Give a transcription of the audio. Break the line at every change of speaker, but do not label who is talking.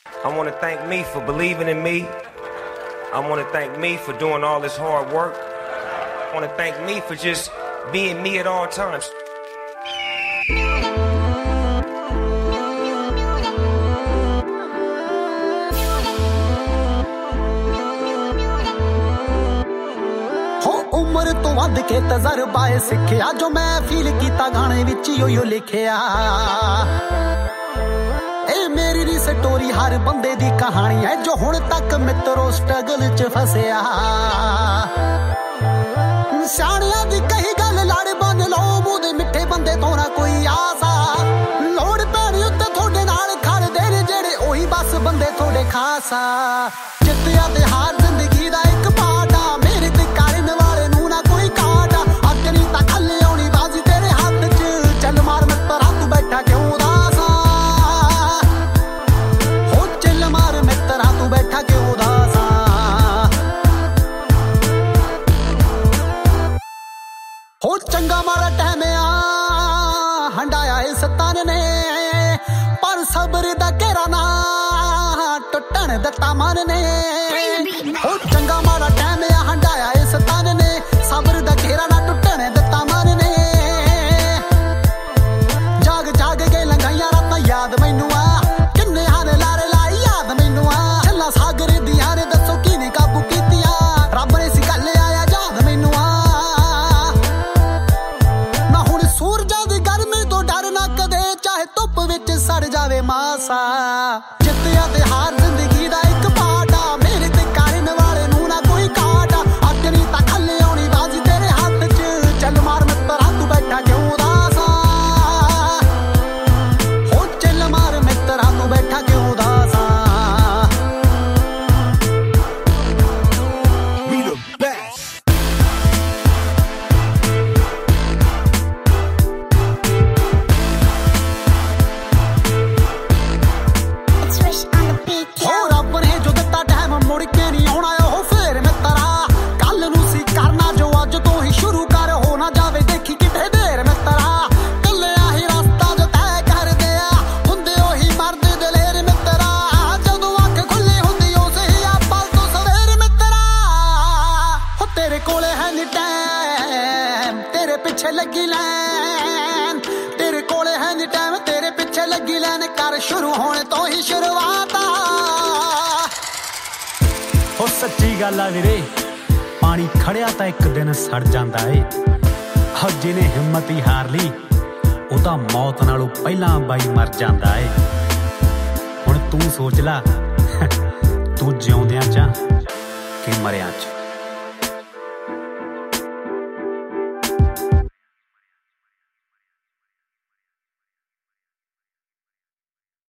I want to thank me for believing in me. I want to thank me for doing all this hard work. I want to thank me for just being me at all times.
उम्र तो वध के तजर्बा सिखिया जो मैं feel किया गाने विच यो लिखिया ए मेरी री स्टोरी हर बंदे दी कहानी है जो हुण तक मित्रों स्ट्रगल च फसिया सियाणियां दी कही गल लड़ बन लो मूंह दे मिठे बंदे तो ना कोई आसा लोड़ पैणी उत्ते थोड़े नाल खड़दे ने जेड़े ओही बस बंदे थोड़े खासा जित्तिया ते हार जिंदगी दा एक पार्ट आ मेरे ते करन वाले नूं ना कोई काट अज नहीं तां कल आउणी बाजी तेरे हाथ च चल मार मित्रा तू बैठा क्यों उदास हो चल मार मित्रा तू बैठा क्यों उदास हो चंगा मारा टाइम आ हंडाया इस तन ने पर सब्र दा घेरा ना टुटण दिता मन ने हो चंगा मारा टाइम आ हंडाया इस तन ने सब्र दा घेरा ना टुटण दिता मन ने जाग जाग के लंघाइया रातां याद मैनू आ किन्ने हारे लारे लाई याद मैनू आ छल्ला सागर दियां ने दसो किने काबू कीतिया रब ने सी गल आया याद मैनू आ ना हुण सूरजां दी गर्मी तो डर ना कदे चाहे धुप विच सड़ जावे मासा जित्तिया ते हार जिंदगी दा एक पार्ट आ मेरे ते करन वाले नूं ना कोई काट अज नहीं तां कल आउणी बाजी तेरे हाथ च चल मार मित्रा तू बैठा क्यों उदास हो चल मार मित्रा तू बैठा क्यों उदास
We the best.
It's Rish on the beat,
हो
yo.
रब ने जो दिता टाइम मुड़ के नहीं आउणा ओ फिर मित्रा कल नूं सी करना जो अज तो ही शुरू कर हो ना जावे देखी किथे देर मित्रा कल्ले आही रास्ता जो तय कर दिया हुंदे ओही मर्द दलेर मित्रा जदों अख खुली हुंदी उसे ही आपल तो सवेर मित्रा हो तेरे कोले है नी टाइम तेरे पिछे लगी लैन तेरे कोले है नी टाइम तेरे पिछे लगी लैन कर शुरू होने तो ही शुरुआत
हो सच्ची गल आ वीरे पानी खड़िया तां एक दिन सड़ जांदा ए हो जिहने हिम्मत ही हार ली ਉਹ ਤਾਂ मौत नालों ਪਹਿਲਾਂ ਬਾਈ ਮਰ ਜਾਂਦਾ ਏ ਹੁਣ ਤੂੰ ਸੋਚ ਲਾ ਤੂੰ ਜਿਉਂਦਿਆਂ ਚ ਕਿ ਮਰਿਆਂ ਚ